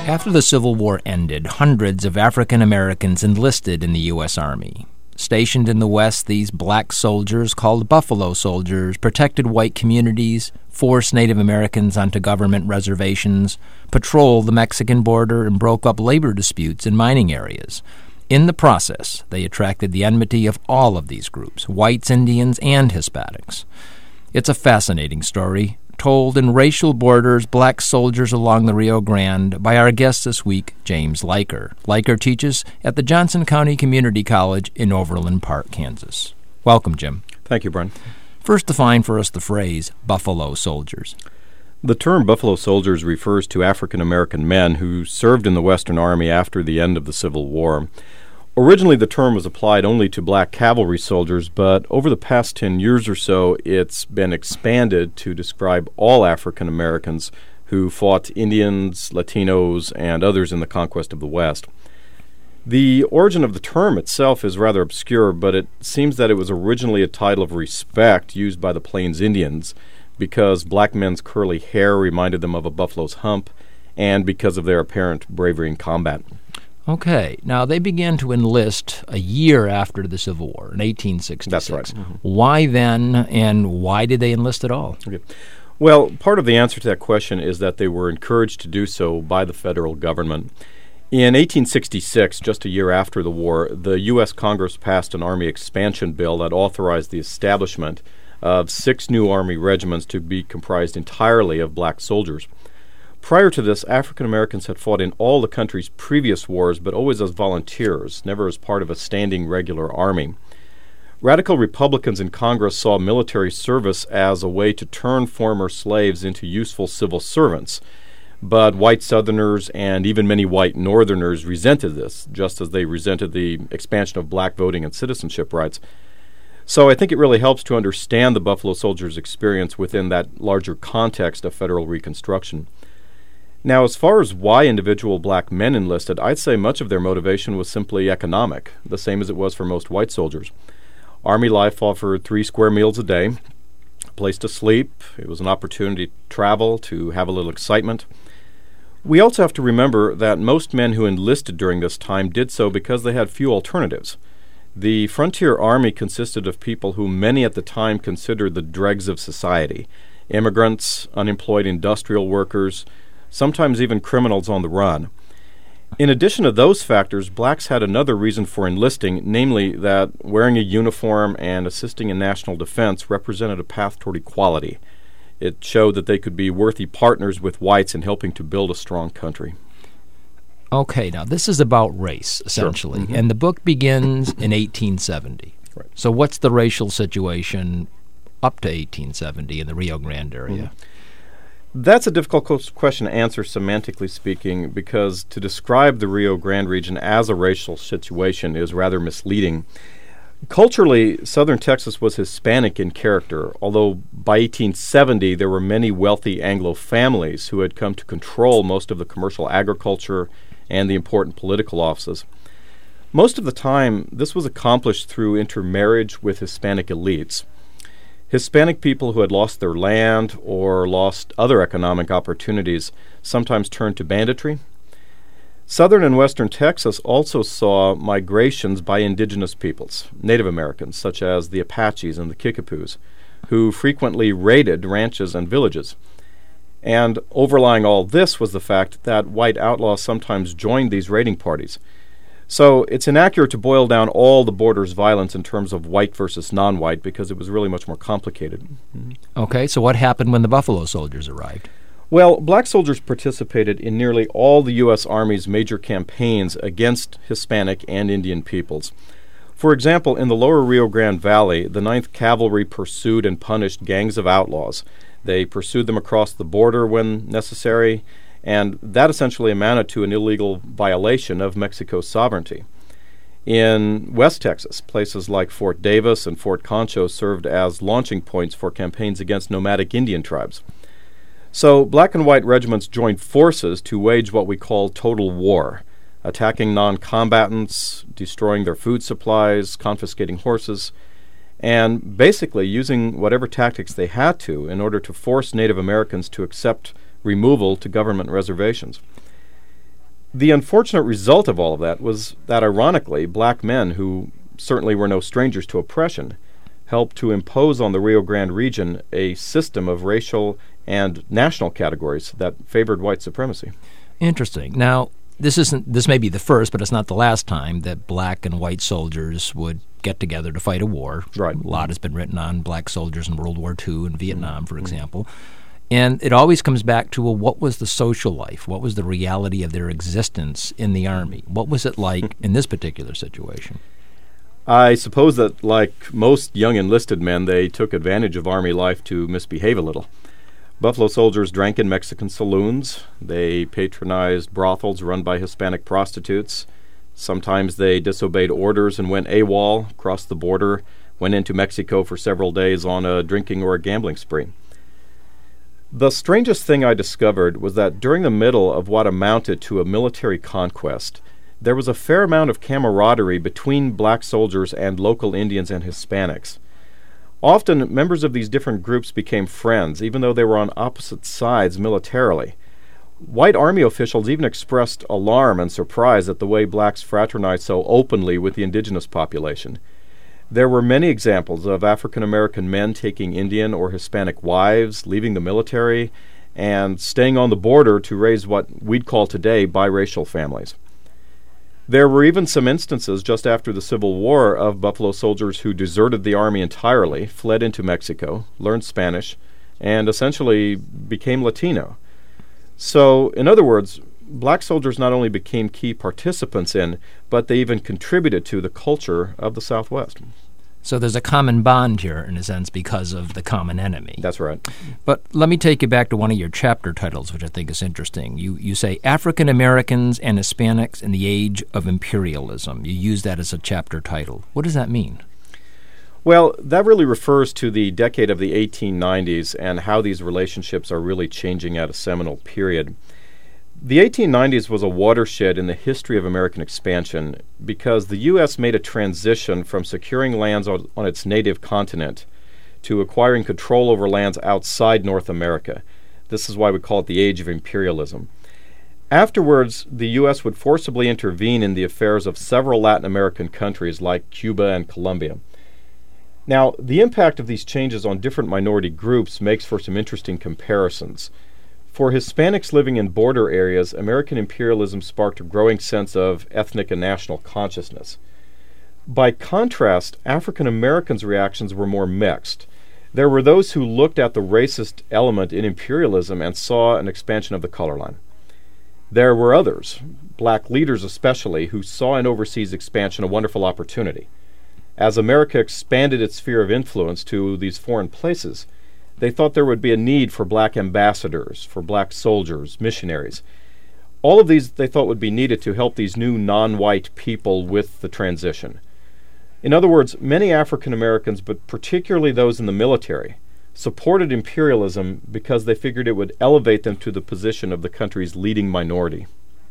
After the Civil War ended, hundreds of African Americans enlisted in the U.S. Army. Stationed in the West, these black soldiers, called Buffalo Soldiers, protected white communities, forced Native Americans onto government reservations, patrolled the Mexican border, and broke up labor disputes in mining areas. In the process, they attracted the enmity of all of these groups, whites, Indians, and Hispanics. It's a fascinating story, told in Racial Borders, Black Soldiers Along the Rio Grande, by our guest this week, James Leiker. Leiker teaches at the Johnson County Community College in Overland Park, Kansas. Welcome, Jim. Thank you, Brian. First, define for us the phrase Buffalo Soldiers. The term Buffalo Soldiers refers to African American men who served in the Western Army after the end of the Civil War. Originally, the term was applied only to black cavalry soldiers, but over the past 10 years or so, it's been expanded to describe all African Americans who fought Indians, Latinos, and others in the conquest of the West. The origin of the term itself is rather obscure, but it seems that it was originally a title of respect used by the Plains Indians because black men's curly hair reminded them of a buffalo's hump and because of their apparent bravery in combat. Okay. Now, they began to enlist a year after the Civil War, in 1866. That's right. Mm-hmm. Why then, and why did they enlist at all? Okay. Well, part of the answer to that question is that they were encouraged to do so by the federal government. In 1866, just a year after the war, the U.S. Congress passed an Army expansion bill that authorized the establishment of 6 new Army regiments to be comprised entirely of black soldiers. Prior to this, African Americans had fought in all the country's previous wars, but always as volunteers, never as part of a standing regular army. Radical Republicans in Congress saw military service as a way to turn former slaves into useful civil servants, but white Southerners and even many white Northerners resented this, just as they resented the expansion of black voting and citizenship rights. So I think it really helps to understand the Buffalo Soldiers' experience within that larger context of federal Reconstruction. Now, as far as why individual black men enlisted, I'd say much of their motivation was simply economic, the same as it was for most white soldiers. Army life offered 3 square meals a day, a place to sleep. It was an opportunity to travel, to have a little excitement. We also have to remember that most men who enlisted during this time did so because they had few alternatives. The Frontier Army consisted of people who many at the time considered the dregs of society: immigrants, unemployed industrial workers, sometimes even criminals on the run. In addition to those factors, blacks had another reason for enlisting, namely that wearing a uniform and assisting in national defense represented a path toward equality. It showed that they could be worthy partners with whites in helping to build a strong country. Okay, now this is about race, essentially, Sure. Mm-hmm. and the book begins in 1870. Right. So what's the racial situation up to 1870 in the Rio Grande area? Mm-hmm. That's a difficult question to answer semantically speaking, because to describe the Rio Grande region as a racial situation is rather misleading. Culturally, southern Texas was Hispanic in character, although by 1870 there were many wealthy Anglo families who had come to control most of the commercial agriculture and the important political offices. Most of the time, this was accomplished through intermarriage with Hispanic elites. Hispanic people who had lost their land or lost other economic opportunities sometimes turned to banditry. Southern and western Texas also saw migrations by indigenous peoples, Native Americans, such as the Apaches and the Kickapoos, who frequently raided ranches and villages. And overlying all this was the fact that white outlaws sometimes joined these raiding parties. So it's inaccurate to boil down all the border's violence in terms of white versus non-white because it was really much more complicated. Mm-hmm. Okay, so what happened when the Buffalo Soldiers arrived? Well, black soldiers participated in nearly all the U.S. Army's major campaigns against Hispanic and Indian peoples. For example, in the lower Rio Grande Valley, the 9th Cavalry pursued and punished gangs of outlaws. They pursued them across the border when necessary, and that essentially amounted to an illegal violation of Mexico's sovereignty. In West Texas, places like Fort Davis and Fort Concho served as launching points for campaigns against nomadic Indian tribes. So black and white regiments joined forces to wage what we call total war, attacking non-combatants, destroying their food supplies, confiscating horses, and basically using whatever tactics they had to in order to force Native Americans to accept removal to government reservations. The unfortunate result of all of that was that, ironically, black men, who certainly were no strangers to oppression, helped to impose on the Rio Grande region a system of racial and national categories that favored white supremacy. Interesting. Now, this may be the first, but it's not the last time that black and white soldiers would get together to fight a war. Right. A lot has been written on black soldiers in World War II and Vietnam, for example. And it always comes back to, well, what was the social life? What was the reality of their existence in the Army? What was it like in this particular situation? I suppose that, like most young enlisted men, they took advantage of Army life to misbehave a little. Buffalo soldiers drank in Mexican saloons. They patronized brothels run by Hispanic prostitutes. Sometimes they disobeyed orders and went AWOL, crossed the border, went into Mexico for several days on a drinking or a gambling spree. The strangest thing I discovered was that during the middle of what amounted to a military conquest, there was a fair amount of camaraderie between black soldiers and local Indians and Hispanics. Often, members of these different groups became friends, even though they were on opposite sides militarily. White Army officials even expressed alarm and surprise at the way blacks fraternized so openly with the indigenous population. There were many examples of African American men taking Indian or Hispanic wives, leaving the military, and staying on the border to raise what we'd call today biracial families. There were even some instances just after the Civil War of Buffalo soldiers who deserted the Army entirely, fled into Mexico, learned Spanish, and essentially became Latino. So, in other words, black soldiers not only became key participants in, but they even contributed to the culture of the Southwest. So there's a common bond here, in a sense, because of the common enemy. That's right. But let me take you back to one of your chapter titles, which I think is interesting. You say African Americans and Hispanics in the Age of Imperialism. You use that as a chapter title. What does that mean? Well, that really refers to the decade of the 1890s and how these relationships are really changing at a seminal period. The 1890s was a watershed in the history of American expansion because the U.S. made a transition from securing lands on its native continent to acquiring control over lands outside North America. This is why we call it the Age of Imperialism. Afterwards, the U.S. would forcibly intervene in the affairs of several Latin American countries like Cuba and Colombia. Now, the impact of these changes on different minority groups makes for some interesting comparisons. For Hispanics living in border areas, American imperialism sparked a growing sense of ethnic and national consciousness. By contrast, African Americans' reactions were more mixed. There were those who looked at the racist element in imperialism and saw an expansion of the color line. There were others, black leaders especially, who saw in overseas expansion a wonderful opportunity. As America expanded its sphere of influence to these foreign places, they thought there would be a need for black ambassadors, for black soldiers, missionaries. All of these they thought would be needed to help these new non-white people with the transition. In other words, many African Americans, but particularly those in the military, supported imperialism because they figured it would elevate them to the position of the country's leading minority.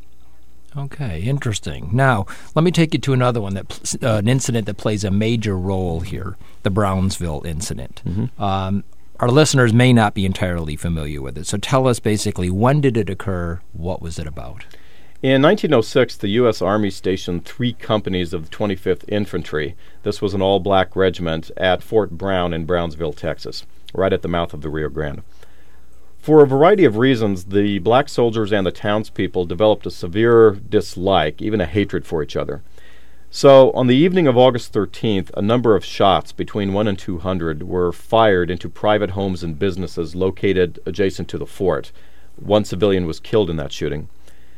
Okay, interesting. Now, let me take you to another one, an incident that plays a major role here, the Brownsville incident. Mm-hmm. Our listeners may not be entirely familiar with it, so tell us basically, when did it occur? What was it about? In 1906, the U.S. Army stationed 3 companies of the 25th Infantry. This was an all-black regiment at Fort Brown in Brownsville, Texas, right at the mouth of the Rio Grande. For a variety of reasons, the black soldiers and the townspeople developed a severe dislike, even a hatred for each other. So, on the evening of August 13th, a number of shots, between 1 and 200, were fired into private homes and businesses located adjacent to the fort. 1 civilian was killed in that shooting.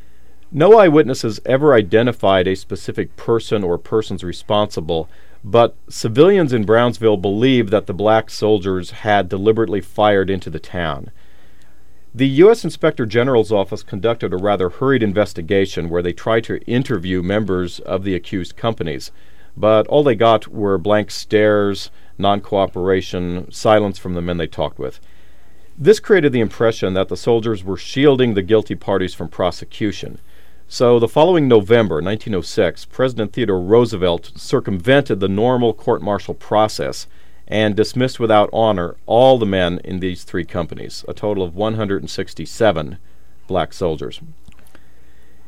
No eyewitnesses ever identified a specific person or persons responsible, but civilians in Brownsville believed that the black soldiers had deliberately fired into the town. The U.S. Inspector General's office conducted a rather hurried investigation where they tried to interview members of the accused companies, but all they got were blank stares, non-cooperation, silence from the men they talked with. This created the impression that the soldiers were shielding the guilty parties from prosecution. So the following November, 1906, President Theodore Roosevelt circumvented the normal court-martial process and dismissed without honor all the men in these 3 companies, a total of 167 black soldiers.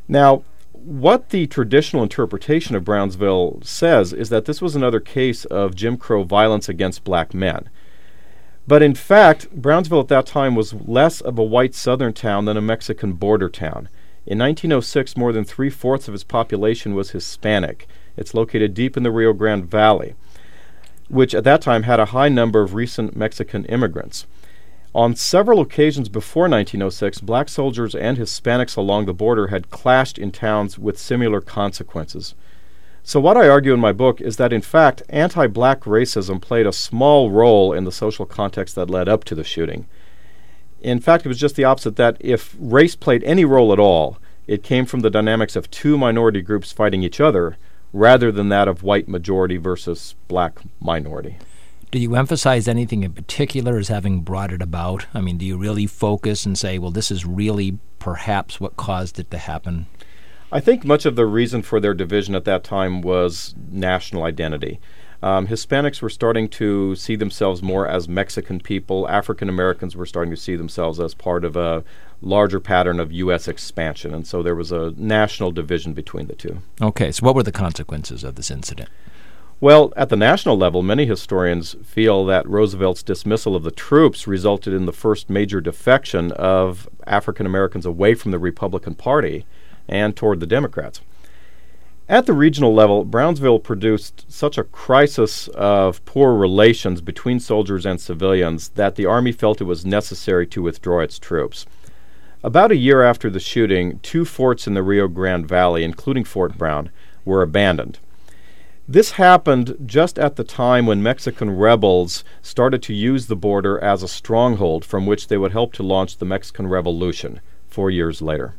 Now, what the traditional interpretation of Brownsville says is that this was another case of Jim Crow violence against black men. But in fact, Brownsville at that time was less of a white southern town than a Mexican border town. In 1906, more than 3/4 of its population was Hispanic. It's located deep in the Rio Grande Valley, which at that time had a high number of recent Mexican immigrants. On several occasions before 1906, black soldiers and Hispanics along the border had clashed in towns with similar consequences. So what I argue in my book is that, in fact, anti-black racism played a small role in the social context that led up to the shooting. In fact, it was just the opposite, that if race played any role at all, it came from the dynamics of two minority groups fighting each other, rather than that of white majority versus black minority. Do you emphasize anything in particular as having brought it about? I mean, do you really focus and say, well, this is really perhaps what caused it to happen? I think much of the reason for their division at that time was national identity. Hispanics were starting to see themselves more as Mexican people. African Americans were starting to see themselves as part of a larger pattern of U.S. expansion, and so there was a national division between the two. Okay, so what were the consequences of this incident? Well, at the national level, many historians feel that Roosevelt's dismissal of the troops resulted in the first major defection of African Americans away from the Republican Party and toward the Democrats. At the regional level, Brownsville produced such a crisis of poor relations between soldiers and civilians that the Army felt it was necessary to withdraw its troops. About a year after the shooting, 2 forts in the Rio Grande Valley, including Fort Brown, were abandoned. This happened just at the time when Mexican rebels started to use the border as a stronghold from which they would help to launch the Mexican Revolution 4 years later.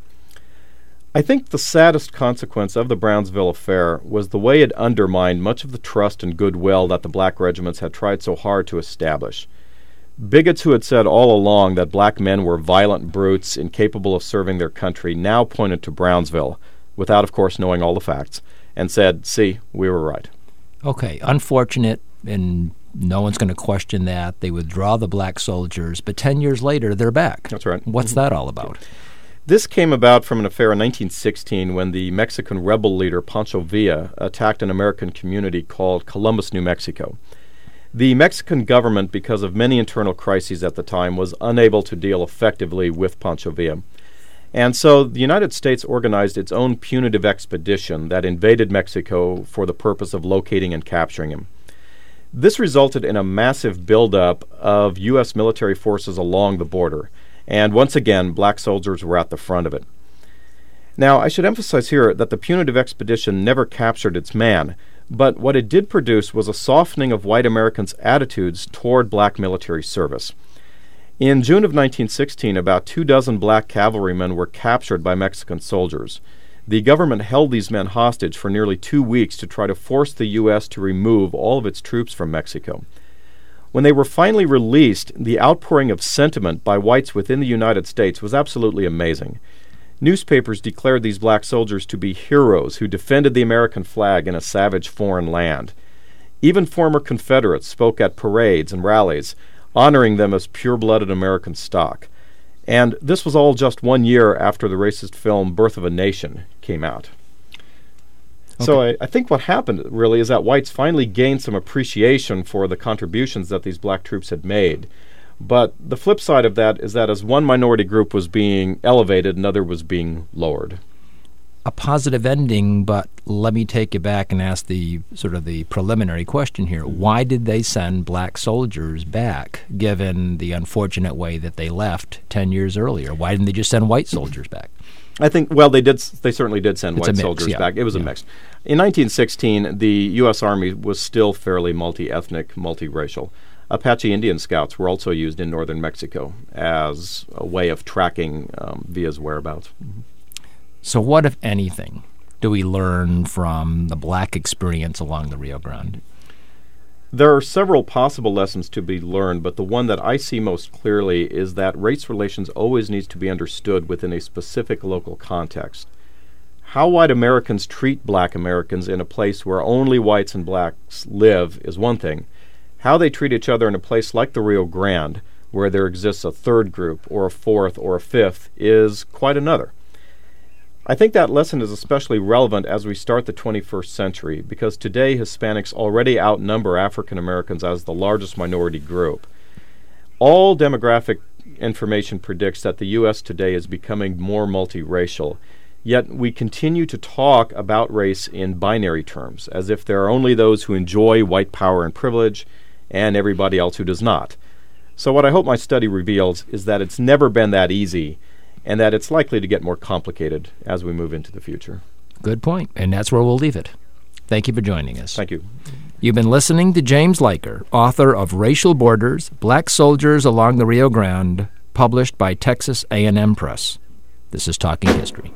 I think the saddest consequence of the Brownsville affair was the way it undermined much of the trust and goodwill that the black regiments had tried so hard to establish. Bigots who had said all along that black men were violent brutes incapable of serving their country now pointed to Brownsville, without, of course, knowing all the facts, and said, see, we were right. Okay, unfortunate, and no one's going to question that. They withdraw the black soldiers, but 10 years later, they're back. That's right. What's that all about? This came about from an affair in 1916 when the Mexican rebel leader Pancho Villa attacked an American community called Columbus, New Mexico. The Mexican government, because of many internal crises at the time, was unable to deal effectively with Pancho Villa. And so the United States organized its own punitive expedition that invaded Mexico for the purpose of locating and capturing him. This resulted in a massive buildup of U.S. military forces along the border, and once again, black soldiers were at the front of it. Now, I should emphasize here that the punitive expedition never captured its man, but what it did produce was a softening of white Americans' attitudes toward black military service. In June of 1916, about 24 black cavalrymen were captured by Mexican soldiers. The government held these men hostage for nearly 2 weeks to try to force the U.S. to remove all of its troops from Mexico. When they were finally released, the outpouring of sentiment by whites within the United States was absolutely amazing. Newspapers declared these black soldiers to be heroes who defended the American flag in a savage foreign land. Even former Confederates spoke at parades and rallies, honoring them as pure-blooded American stock. And this was all just 1 year after the racist film Birth of a Nation came out. Okay. So I think what happened really is that whites finally gained some appreciation for the contributions that these black troops had made. But the flip side of that is that as one minority group was being elevated, another was being lowered. A positive ending, but let me take you back and ask the sort of the preliminary question here. Why did they send black soldiers back, given the unfortunate way that they left 10 years earlier? Why didn't they just send white soldiers back? I think, well, they certainly did send white soldiers back. It was a mix. In 1916, the U.S. Army was still fairly multi-ethnic, multiracial. Apache Indian Scouts were also used in northern Mexico as a way of tracking Villa's whereabouts. Mm-hmm. So what, if anything, do we learn from the black experience along the Rio Grande? There are several possible lessons to be learned, but the one that I see most clearly is that race relations always needs to be understood within a specific local context. How white Americans treat black Americans in a place where only whites and blacks live is one thing. How they treat each other in a place like the Rio Grande, where there exists a third group or a fourth or a fifth, is quite another. I think that lesson is especially relevant as we start the 21st century because today Hispanics already outnumber African Americans as the largest minority group. All demographic information predicts that the U.S. today is becoming more multiracial, yet we continue to talk about race in binary terms, as if there are only those who enjoy white power and privilege and everybody else who does not. So what I hope my study reveals is that it's never been that easy, and that it's likely to get more complicated as we move into the future. Good point, and that's where we'll leave it. Thank you for joining us. Thank you. You've been listening to James Leiker, author of Racial Borders, Black Soldiers Along the Rio Grande, published by Texas A&M Press. This is Talking History.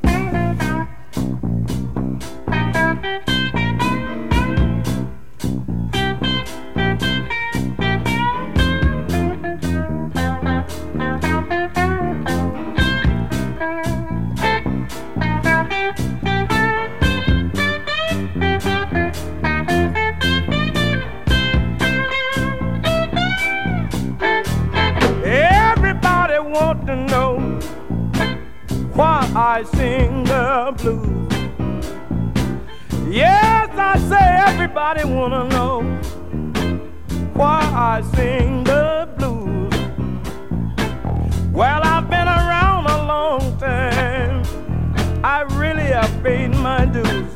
I sing the blues. Yes, I say everybody wanna know why I sing the blues. Well, I've been around a long time. I really have paid my dues.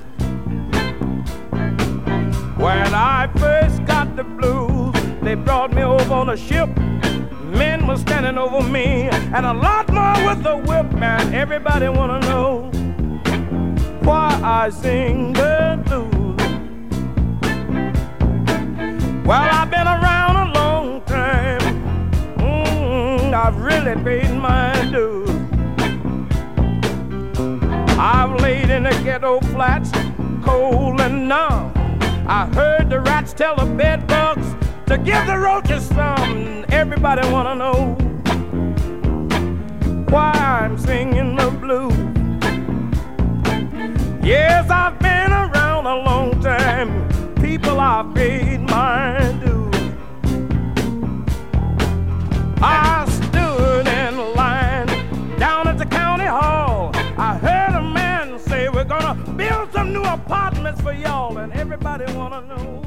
When I first got the blues, they brought me over on a ship. Men were standing over me, and a lot more with a whip, man. Everybody wanna know why I sing the blues. Well, I've been around a long time. I've really paid my dues. I've laid in the ghetto flats, cold and numb. I heard the rats tell the bed bugs to give the roaches some. Everybody wanna know why I'm singing the blues. Yes, I've been around a long time. People, I've paid my dues. I stood in line down at the county hall. I heard a man say, we're gonna build some new apartments for y'all, and everybody wanna know